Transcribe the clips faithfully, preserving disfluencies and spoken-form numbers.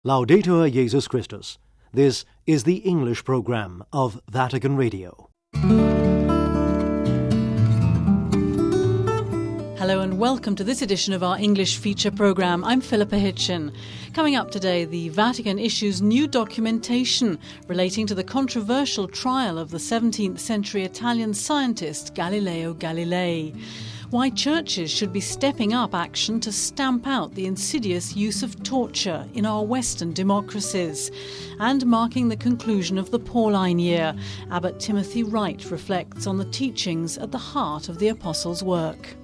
Laudetur Jesus Christus. This is the English program of Vatican Radio. Hello and welcome to this edition of our English feature programme. I'm Philippa Hitchin. Coming up today, the Vatican issues new documentation relating to the controversial trial of the seventeenth century Italian scientist Galileo Galilei. Why churches should be stepping up action to stamp out the insidious use of torture in our Western democracies. And marking the conclusion of the Pauline year, Abbot Timothy Wright reflects on the teachings at the heart of the Apostles' work.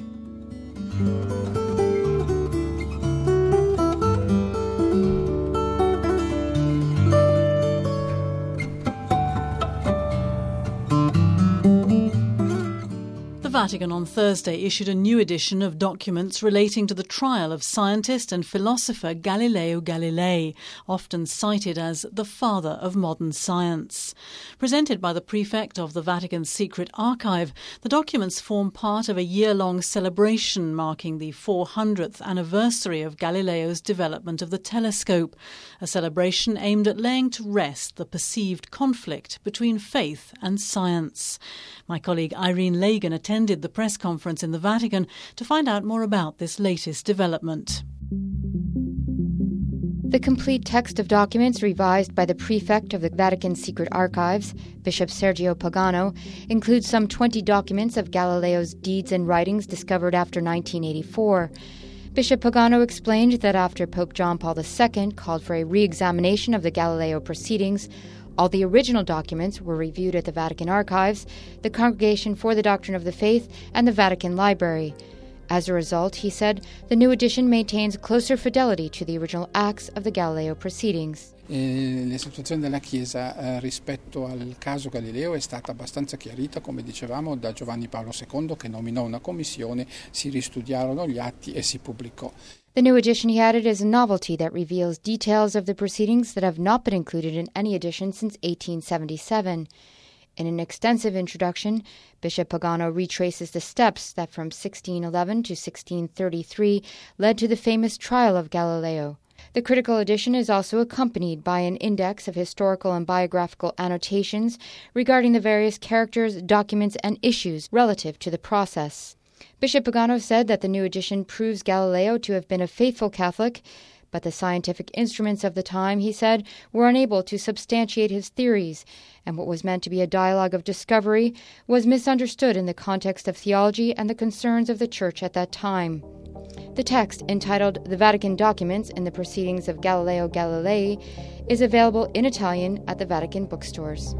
The Vatican on Thursday issued a new edition of documents relating to the trial of scientist and philosopher Galileo Galilei, often cited as the father of modern science. Presented by the prefect of the Vatican's secret archive, the documents form part of a year-long celebration marking the four hundredth anniversary of Galileo's development of the telescope, a celebration aimed at laying to rest the perceived conflict between faith and science. My colleague Irene Lagan attended the press conference in the Vatican to find out more about this latest development. The complete text of documents revised by the prefect of the Vatican's secret archives, Bishop Sergio Pagano, includes some twenty documents of Galileo's deeds and writings discovered after nineteen eighty-four. Bishop Pagano explained that after Pope John Paul the Second called for a re-examination of the Galileo proceedings, all the original documents were reviewed at the Vatican Archives, the Congregation for the Doctrine of the Faith, and the Vatican Library. As a result, he said, the new edition maintains closer fidelity to the original acts of the Galileo proceedings. E la situazione della Chiesa eh, rispetto al caso Galileo è stata abbastanza chiarita, come dicevamo, da Giovanni Paolo secondo, che nominò una commissione, si ristudiarono gli atti e si pubblicò. The new edition, he added, is a novelty that reveals details of the proceedings that have not been included in any edition since eighteen seventy-seven. In an extensive introduction, Bishop Pagano retraces the steps that from sixteen eleven to sixteen thirty-three led to the famous trial of Galileo. The critical edition is also accompanied by an index of historical and biographical annotations regarding the various characters, documents, and issues relative to the process. Bishop Pagano said that the new edition proves Galileo to have been a faithful Catholic, but the scientific instruments of the time, he said, were unable to substantiate his theories, and what was meant to be a dialogue of discovery was misunderstood in the context of theology and the concerns of the Church at that time. The text, entitled The Vatican Documents in the Proceedings of Galileo Galilei, is available in Italian at the Vatican bookstores.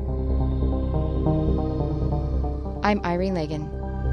I'm Irene Lagan.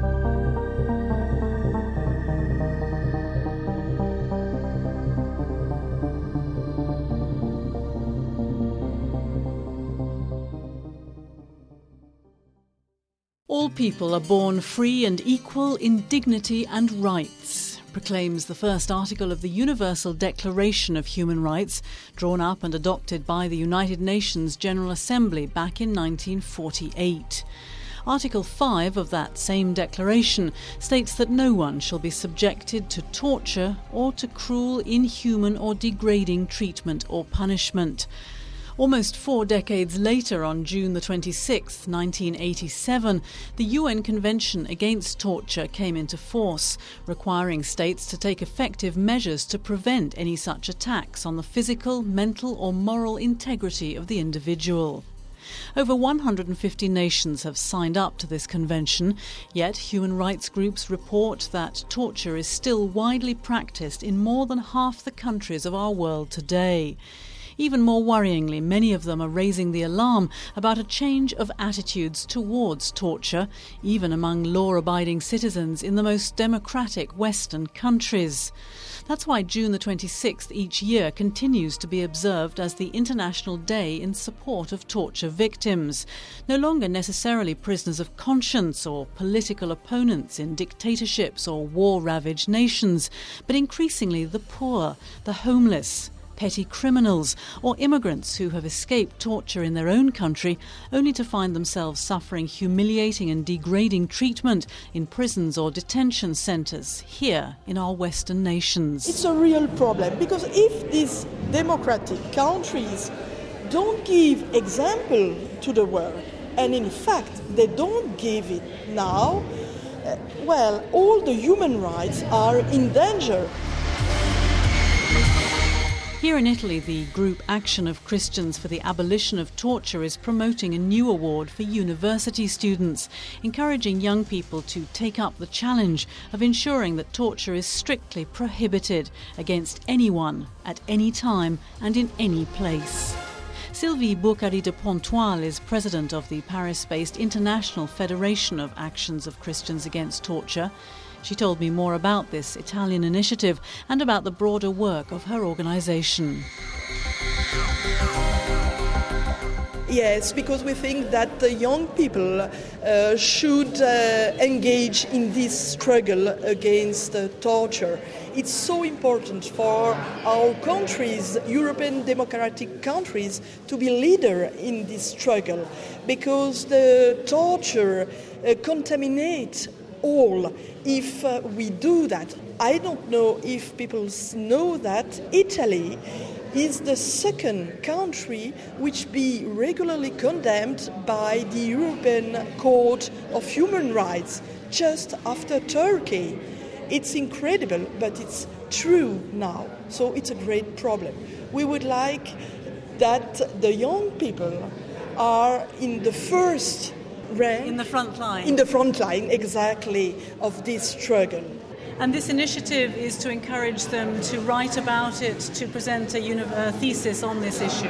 All people are born free and equal in dignity and rights, proclaims the first article of the Universal Declaration of Human Rights, drawn up and adopted by the United Nations General Assembly back in nineteen forty-eight. Article five of that same declaration states that no one shall be subjected to torture or to cruel, inhuman or degrading treatment or punishment. Almost four decades later, on June the twenty-sixth, nineteen eighty-seven, the U N Convention Against Torture came into force, requiring states to take effective measures to prevent any such attacks on the physical, mental or moral integrity of the individual. Over one hundred fifty nations have signed up to this convention, yet human rights groups report that torture is still widely practiced in more than half the countries of our world today. Even more worryingly, many of them are raising the alarm about a change of attitudes towards torture, even among law-abiding citizens in the most democratic Western countries. That's why June the twenty-sixth each year continues to be observed as the International Day in support of torture victims, no longer necessarily prisoners of conscience or political opponents in dictatorships or war-ravaged nations, but increasingly the poor, the homeless, petty criminals, or immigrants who have escaped torture in their own country only to find themselves suffering humiliating and degrading treatment in prisons or detention centres here in our Western nations. It's a real problem, because if these democratic countries don't give example to the world, and in fact they don't give it now, uh, well, all the human rights are in danger. Here in Italy, the group Action of Christians for the Abolition of Torture is promoting a new award for university students, encouraging young people to take up the challenge of ensuring that torture is strictly prohibited against anyone, at any time and in any place. Sylvie Boucari de Pontoile is president of the Paris-based International Federation of Actions of Christians Against Torture. She told me more about this Italian initiative and about the broader work of her organisation. Yes, because we think that the young people uh, should uh, engage in this struggle against uh, torture. It's so important for our countries, European democratic countries, to be leader in this struggle, because the torture uh, contaminates all. If uh, we do that, I don't know if people know that Italy is the second country which be regularly condemned by the European Court of Human Rights, just after Turkey. It's incredible, but it's true now. So it's a great problem. We would like that the young people are in the first rank, in the front line. In the front line, exactly, of this struggle. And this initiative is to encourage them to write about it, to present a, uni- a thesis on this issue.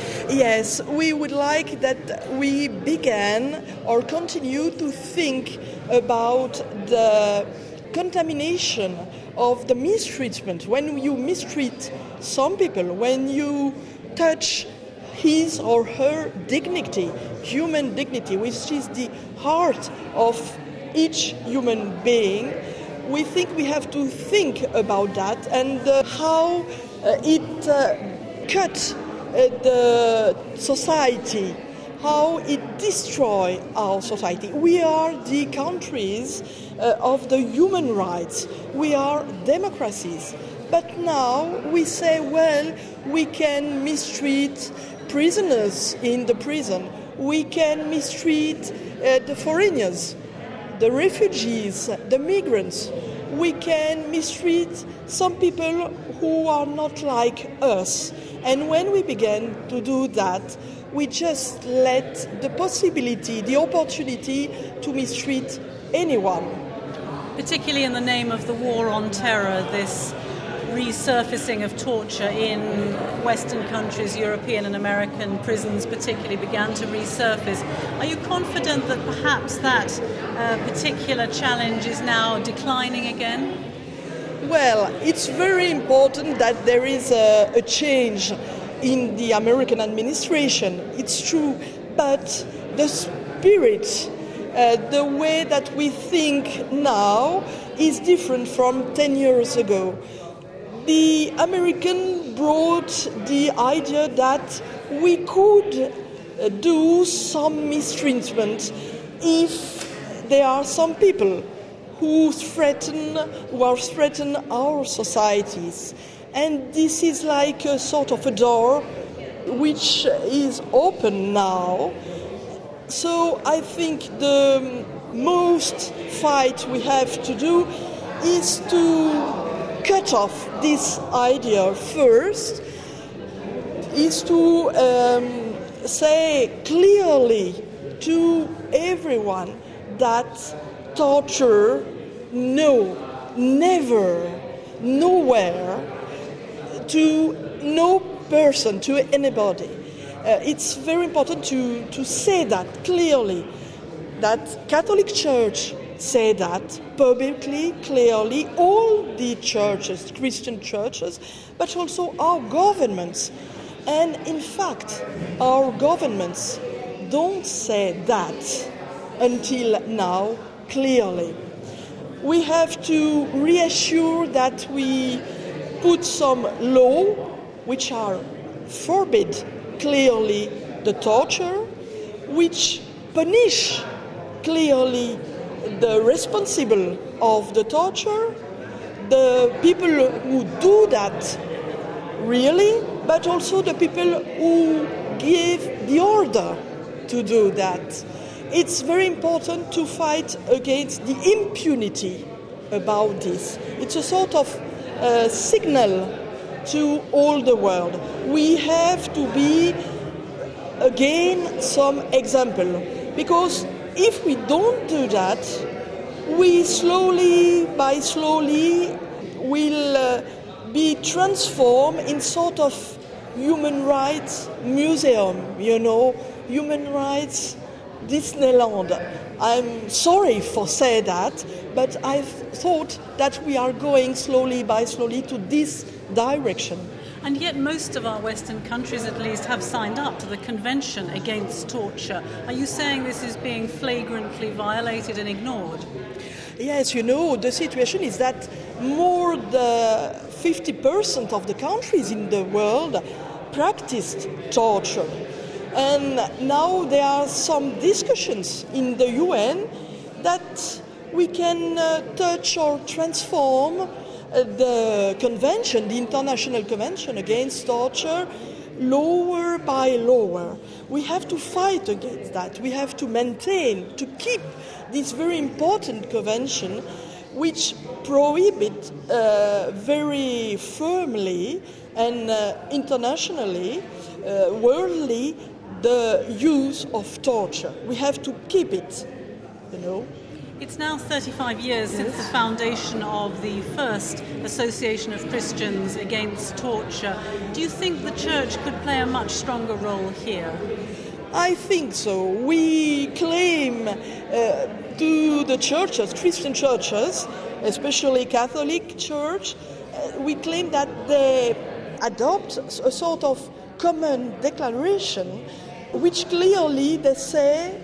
Yes, we would like that we began or continue to think about the contamination of the mistreatment. When you mistreat some people, when you touch his or her dignity, human dignity, which is the heart of each human being, we think we have to think about that and uh, how uh, it uh, cuts uh, the society, how it destroys our society. We are the countries uh, of the human rights. We are democracies. But now we say, well, we can mistreat prisoners in the prison. We can mistreat uh, the foreigners, the refugees, the migrants. We can mistreat some people who are not like us. And when we began to do that, we just let the possibility, the opportunity to mistreat anyone. Particularly in the name of the war on terror, this resurfacing of torture in Western countries, European and American prisons particularly, began to resurface. Are you confident that perhaps that uh, particular challenge is now declining again? Well, it's very important that there is a, a change in the American administration. It's true, but the spirit, uh, the way that we think now is different from ten years ago. The American brought the idea that we could do some mistreatment if there are some people who threaten, who are threaten our societies. And this is like a sort of a door which is open now. So I think the most fight we have to do is to cut off this idea first, is to um, say clearly to everyone that torture, no, never, nowhere, to no person, to anybody. Uh, it's very important to, to say that clearly, that Catholic Church say that publicly, clearly, all the churches, Christian churches, but also our governments. And in fact, our governments don't say that until now clearly. We have to reassure that we put some law which are forbid clearly the torture, which punish clearly the responsible of the torture, the people who do that really, but also the people who give the order to do that. It's very important to fight against the impunity about this. It's a sort of uh, signal to all the world. We have to be, again, some example. Because if we don't do that, we slowly, by slowly, will uh, be transformed in sort of human rights museum, you know, human rights Disneyland. I'm sorry for saying that, but I thought that we are going slowly by slowly to this direction. And yet most of our Western countries, at least, have signed up to the Convention Against Torture. Are you saying this is being flagrantly violated and ignored? Yes, you know, the situation is that more than fifty percent of the countries in the world practiced torture. And now there are some discussions in the U N that we can uh, touch or transform uh, the convention, the International Convention Against Torture, lower by lower. We have to fight against that. We have to maintain, to keep this very important convention, which prohibit uh, very firmly and uh, internationally, uh, worldly, the use of torture. We have to keep it, you know. It's now thirty-five years yes. since the foundation of the first Association of Christians Against Torture. Do you think the Church could play a much stronger role here? I think so. We claim uh, to the churches, Christian churches, especially Catholic Church, uh, we claim that they adopt a sort of common declaration which clearly they say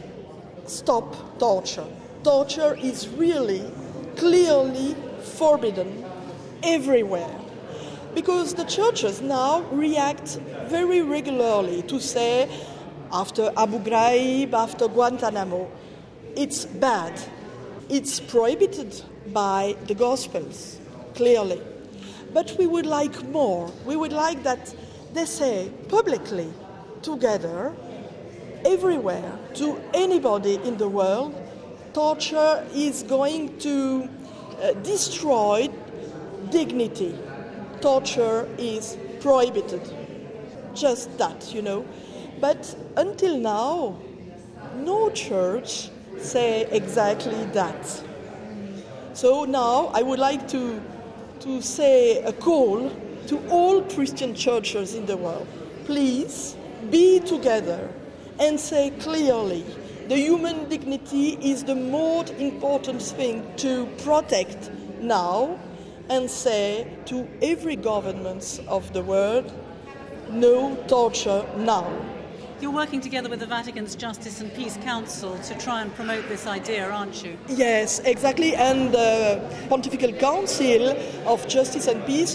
stop torture. Torture is really clearly forbidden everywhere. Because the churches now react very regularly to say, after Abu Ghraib, after Guantanamo, it's bad. It's prohibited by the Gospels, clearly. But we would like more. We would like that they say publicly, together, everywhere, to anybody in the world, torture is going to uh, destroy dignity. Torture is prohibited. Just that, you know. But until now, no church say exactly that. So now I would like to, to say a call to all Christian churches in the world. Please be together and say clearly the human dignity is the most important thing to protect now, and say to every government of the world, no torture now. You're working together with the Vatican's Justice and Peace Council to try and promote this idea, aren't you? Yes, exactly. And the Pontifical Council of Justice and Peace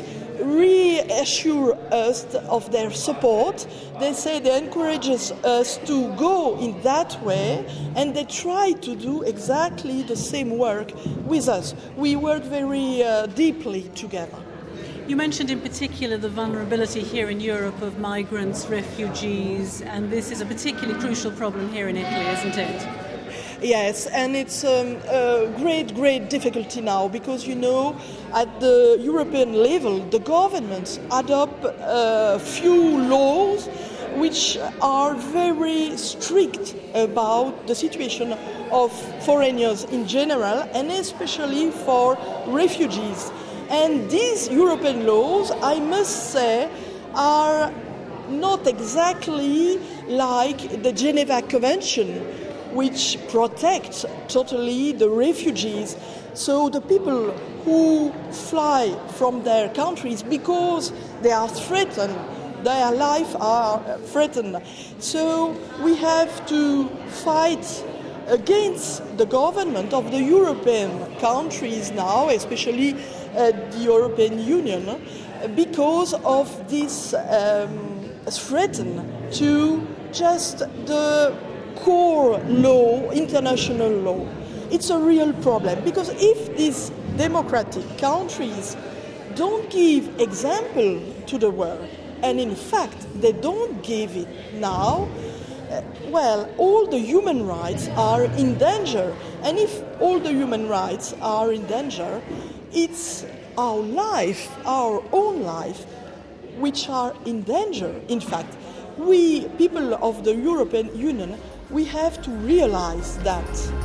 reassure us of their support. They say they encourage us to go in that way, and they try to do exactly the same work with us. We work very uh, deeply together. You mentioned in particular the vulnerability here in Europe of migrants, refugees, and this is a particularly crucial problem here in Italy, isn't it? Yes, and it's um, a great, great difficulty now because, you know, at the European level, the governments adopt a few laws which are very strict about the situation of foreigners in general and especially for refugees. And these European laws, I must say, are not exactly like the Geneva Convention, which protects totally the refugees. So the people who fly from their countries because they are threatened, their life are threatened. So we have to fight against the government of the European countries now, especially uh, the European Union, because of this um, threaten to just the core law, international law. It's a real problem, because if these democratic countries don't give example to the world, and in fact they don't give it now, uh, well, all the human rights are in danger. And if all the human rights are in danger, it's our life, our own life, which are in danger. In fact, we, people of the European Union, we have to realize that.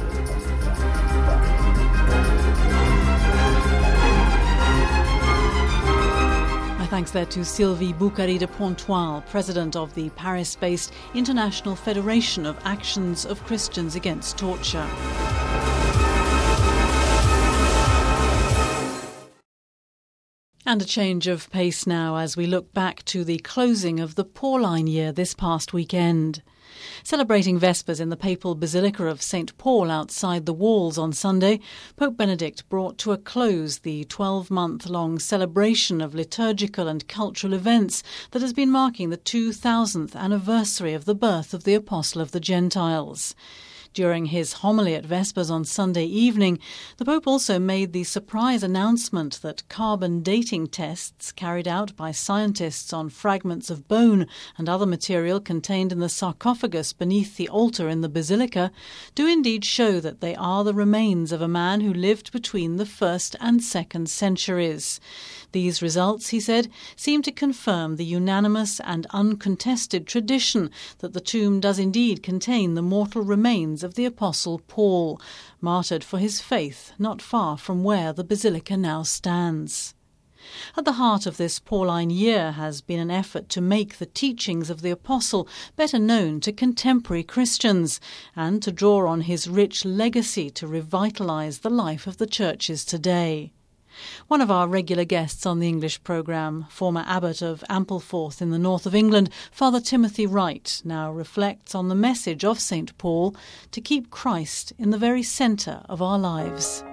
Thanks there to Sylvie Boukhari de Pontoise, president of the Paris-based International Federation of Actions of Christians Against Torture. And a change of pace now as we look back to the closing of the Pauline year this past weekend. Celebrating Vespers in the Papal Basilica of Saint Paul outside the walls on Sunday, Pope Benedict brought to a close the twelve-month-long celebration of liturgical and cultural events that has been marking the two thousandth anniversary of the birth of the Apostle of the Gentiles. During his homily at Vespers on Sunday evening, the Pope also made the surprise announcement that carbon dating tests carried out by scientists on fragments of bone and other material contained in the sarcophagus beneath the altar in the basilica do indeed show that they are the remains of a man who lived between the first and second centuries. These results, he said, seem to confirm the unanimous and uncontested tradition that the tomb does indeed contain the mortal remains of the Apostle Paul, martyred for his faith not far from where the basilica now stands. At the heart of this Pauline year has been an effort to make the teachings of the Apostle better known to contemporary Christians and to draw on his rich legacy to revitalise the life of the churches today. One of our regular guests on the English programme, former abbot of Ampleforth in the north of England, Father Timothy Wright, now reflects on the message of Saint Paul to keep Christ in the very centre of our lives.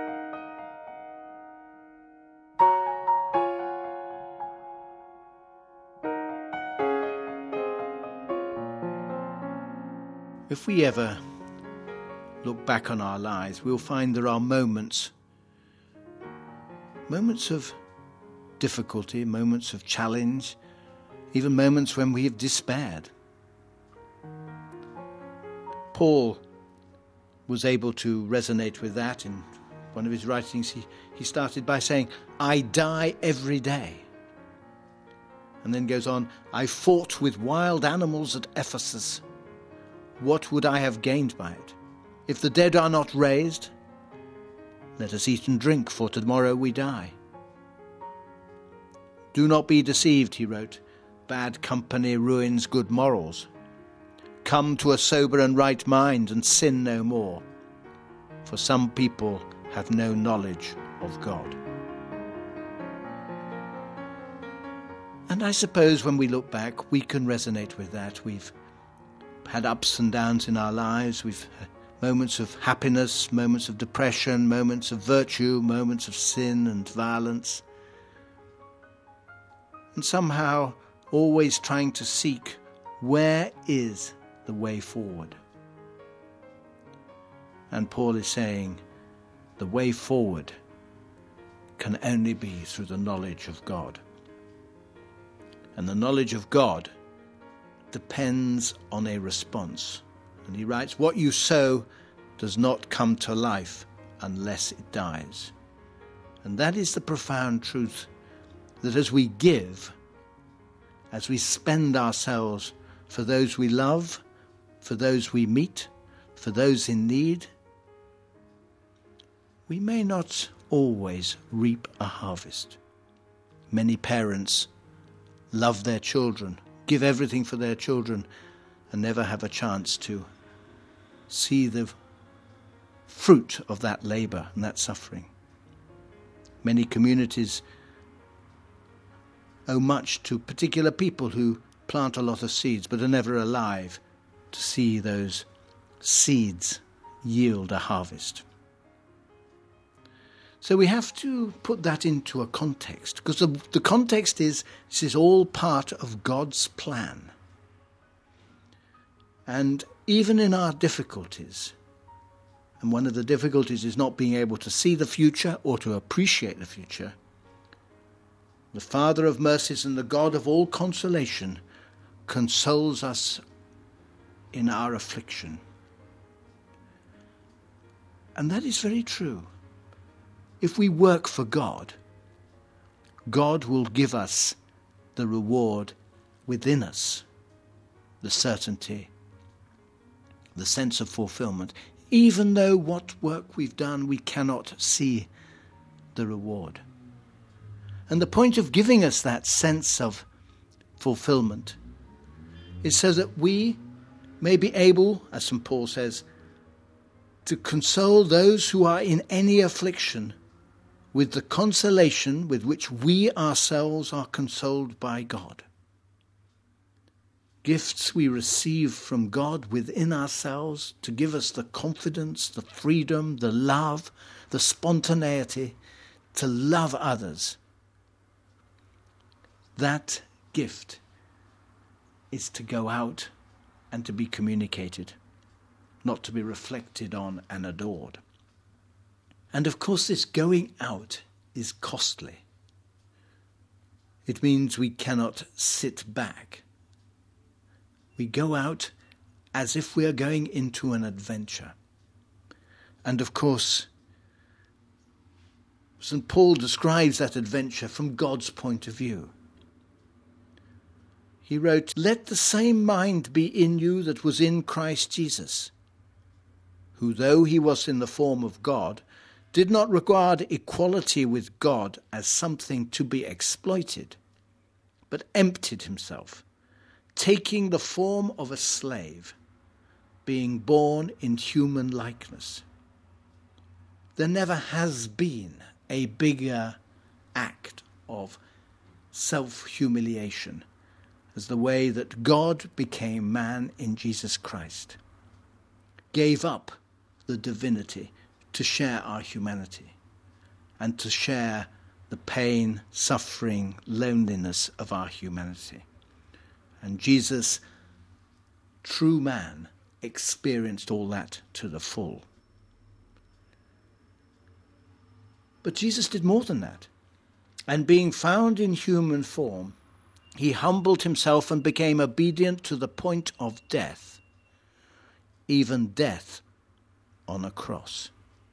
If we ever look back on our lives, we'll find there are moments Moments of difficulty, moments of challenge, even moments when we have despaired. Paul was able to resonate with that. In one of his writings, he, he started by saying, "I die every day." And then goes on, "I fought with wild animals at Ephesus. What would I have gained by it? If the dead are not raised, let us eat and drink, for tomorrow we die." "Do not be deceived," he wrote. "Bad company ruins good morals. Come to a sober and right mind and sin no more, for some people have no knowledge of God." And I suppose when we look back, we can resonate with that. We've had ups and downs in our lives. We've had moments of happiness, moments of depression, moments of virtue, moments of sin and violence. And somehow always trying to seek, where is the way forward? And Paul is saying, the way forward can only be through the knowledge of God. And the knowledge of God depends on a response. And he writes, "What you sow does not come to life unless it dies." And that is the profound truth, that as we give, as we spend ourselves for those we love, for those we meet, for those in need, we may not always reap a harvest. Many parents love their children, give everything for their children, and never have a chance to see the fruit of that labour and that suffering. Many communities owe much to particular people who plant a lot of seeds but are never alive to see those seeds yield a harvest. So we have to put that into a context, because the, the context is this is all part of God's plan. And even in our difficulties, and one of the difficulties is not being able to see the future or to appreciate the future, the Father of mercies and the God of all consolation consoles us in our affliction. And that is very true. If we work for God, God will give us the reward within us, the certainty, the sense of fulfillment, even though what work we've done we cannot see the reward. And the point of giving us that sense of fulfillment is so that we may be able, as Saint Paul says, to console those who are in any affliction with the consolation with which we ourselves are consoled by God. Gifts we receive from God within ourselves to give us the confidence, the freedom, the love, the spontaneity to love others. That gift is to go out and to be communicated, not to be reflected on and adored. And of course, this going out is costly. It means we cannot sit back. We go out as if we are going into an adventure. And of course, Saint Paul describes that adventure from God's point of view. He wrote, "Let the same mind be in you that was in Christ Jesus, who, though he was in the form of God, did not regard equality with God as something to be exploited, but emptied himself, taking the form of a slave, being born in human likeness." There never has been a bigger act of self-humiliation as the way that God became man in Jesus Christ, gave up the divinity to share our humanity and to share the pain, suffering, loneliness of our humanity. And Jesus, true man, experienced all that to the full. But Jesus did more than that. And being found in human form, he humbled himself and became obedient to the point of death, even death on a cross.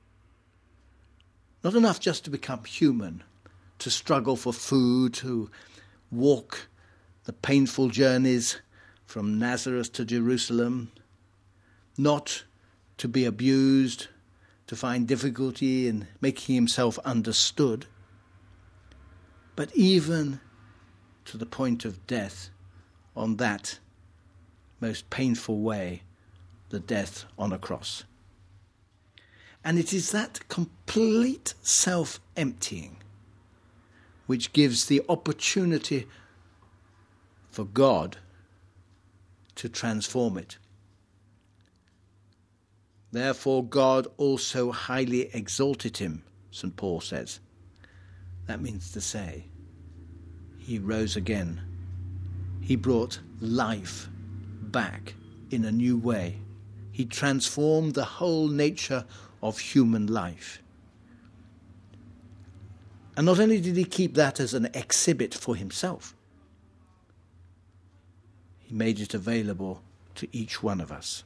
Not enough just to become human, to struggle for food, to walk the painful journeys from Nazareth to Jerusalem, not to be abused, to find difficulty in making himself understood, but even to the point of death on that most painful way, the death on a cross. And it is that complete self-emptying which gives the opportunity for God to transform it. Therefore God also highly exalted him, Saint Paul says. That means to say, he rose again. He brought life back in a new way. He transformed the whole nature of human life. And not only did he keep that as an exhibit for himself, he made it available to each one of us.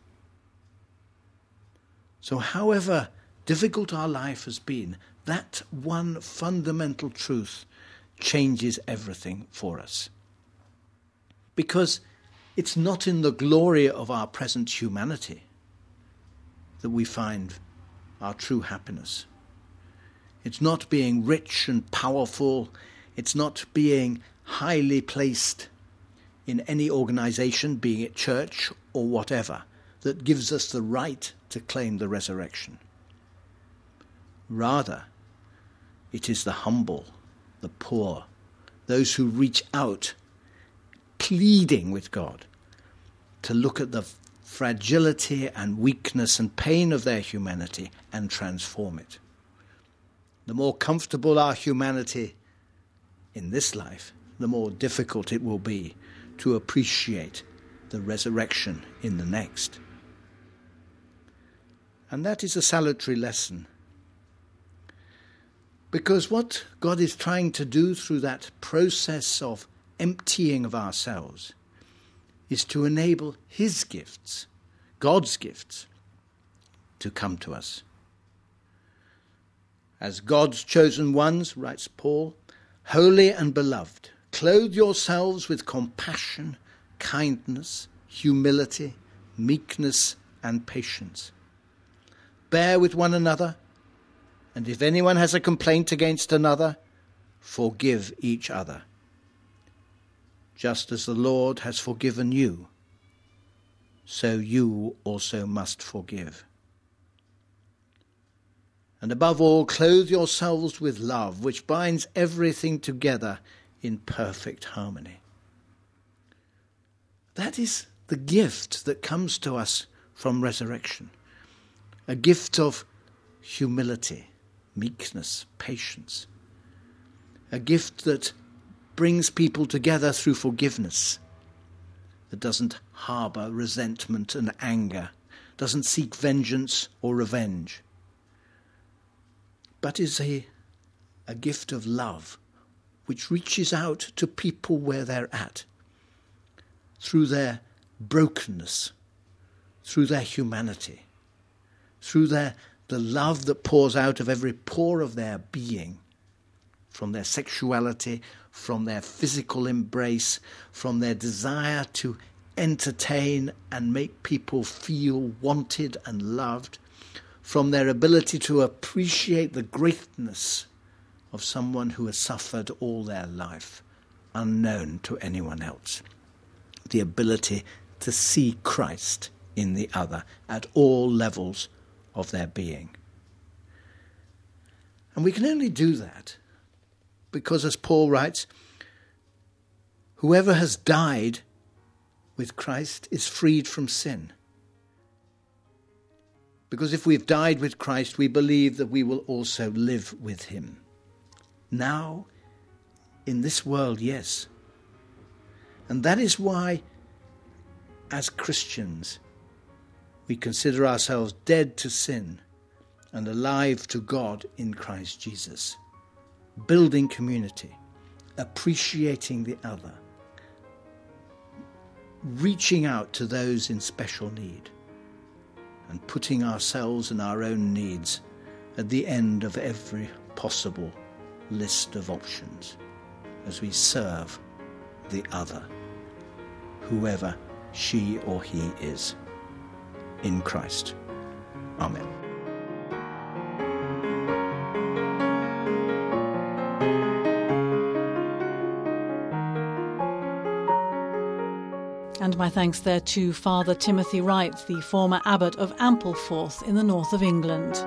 So however difficult our life has been, that one fundamental truth changes everything for us. Because it's not in the glory of our present humanity that we find our true happiness. It's not being rich and powerful. It's not being highly placed in any organization, being it church or whatever, that gives us the right to claim the resurrection. Rather, it is the humble, the poor, those who reach out, pleading with God to look at the fragility and weakness and pain of their humanity and transform it. The more comfortable our humanity in this life, the more difficult it will be to appreciate the resurrection in the next. And that is a salutary lesson. Because what God is trying to do through that process of emptying of ourselves is to enable his gifts, God's gifts, to come to us. As God's chosen ones, writes Paul, holy and beloved, clothe yourselves with compassion, kindness, humility, meekness, and patience. Bear with one another, and if anyone has a complaint against another, forgive each other. Just as the Lord has forgiven you, so you also must forgive. And above all, clothe yourselves with love, which binds everything together in perfect harmony. That is the gift that comes to us from resurrection. A gift of humility, meekness, patience. A gift that brings people together through forgiveness, that doesn't harbour resentment and anger, doesn't seek vengeance or revenge, but is a, a gift of love which reaches out to people where they're at, through their brokenness, through their humanity, through their, the love that pours out of every pore of their being, from their sexuality, from their physical embrace, from their desire to entertain and make people feel wanted and loved, from their ability to appreciate the greatness of someone who has suffered all their life, unknown to anyone else. The ability to see Christ in the other at all levels of their being. And we can only do that because, as Paul writes, whoever has died with Christ is freed from sin. Because if we've died with Christ, we believe that we will also live with him. Now, in this world, yes. And that is why, as Christians, we consider ourselves dead to sin and alive to God in Christ Jesus. Building community, appreciating the other, reaching out to those in special need, and putting ourselves and our own needs at the end of every possible list of options as we serve the other, whoever she or he is, in Christ. Amen. And my thanks there to Father Timothy Wright, the former abbot of Ampleforth in the north of England.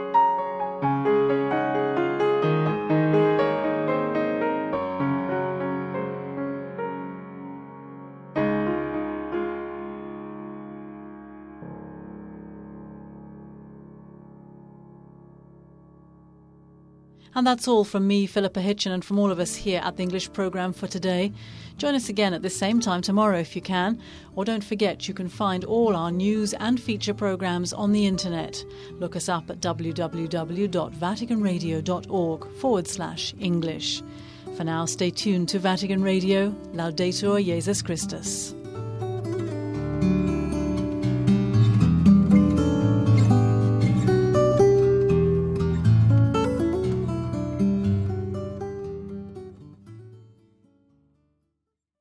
And that's all from me, Philippa Hitchen, and from all of us here at the English programme for today. Join us again at the same time tomorrow if you can. Or don't forget you can find all our news and feature programmes on the internet. Look us up at www.vaticanradio.org forward slash English. For now, stay tuned to Vatican Radio. Laudetur Jesus Christus.